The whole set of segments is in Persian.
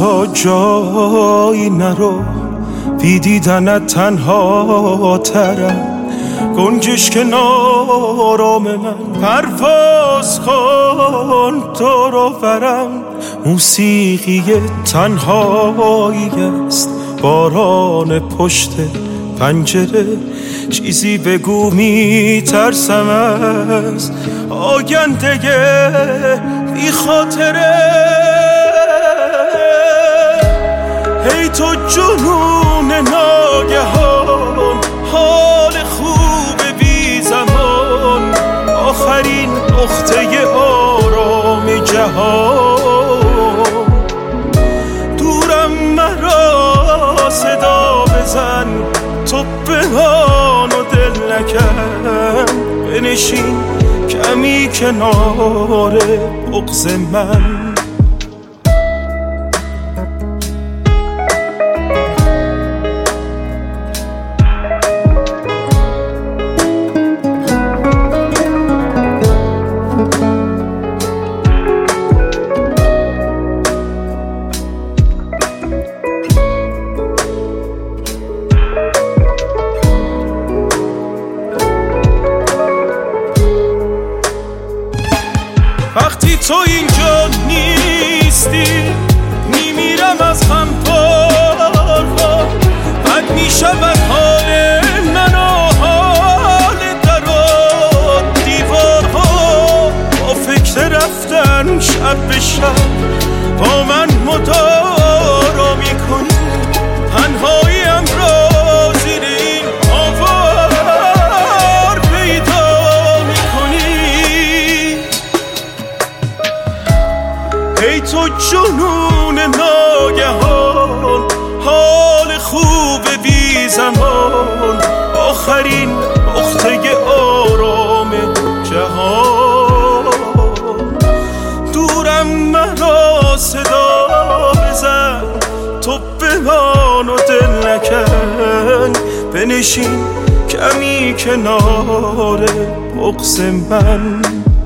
تا جایی نرو، بی دیدنت تنها ترم. گنجش کنارم من پرواز کن تو رو برم. موسیقی تنهایی است، باران پشت پنجره. چیزی بگو میترسم از آینده بی خاطره. هی تو جنون ناگهان، حال خوب بی زمان، آخرین نقطه آرام جهان. دورم مرا صدا بزن، تو بمان و دل نکن. بنشین کمی کنار بغض من. وقتی تو اینجا نیستی میمیرم از غم پارها. بد میشود حال من و حال در و دیوارها. با فکر رفتن شب به شب با من مدارا میکنی. تنهاییم را زیر این آوار پیدا میکنی. ای تو جنون ناگهان، حال خوب بی زمان، آخرین نقطه آرام جهان. دورم مرا صدا بزن، تو بمان و دل نکن. بنشین کمی کنار بغض من.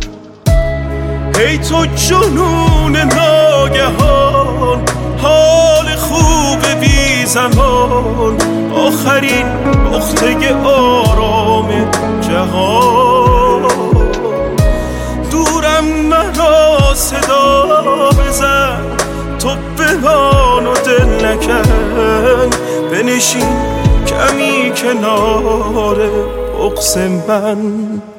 ای تو جنون ناگهان، حال خوب بی زمان، آخرین نقطه آرام جهان. دورم مرا صدا بزن، تو بمان و دل نکن. بنشین کمی کنار بغض من.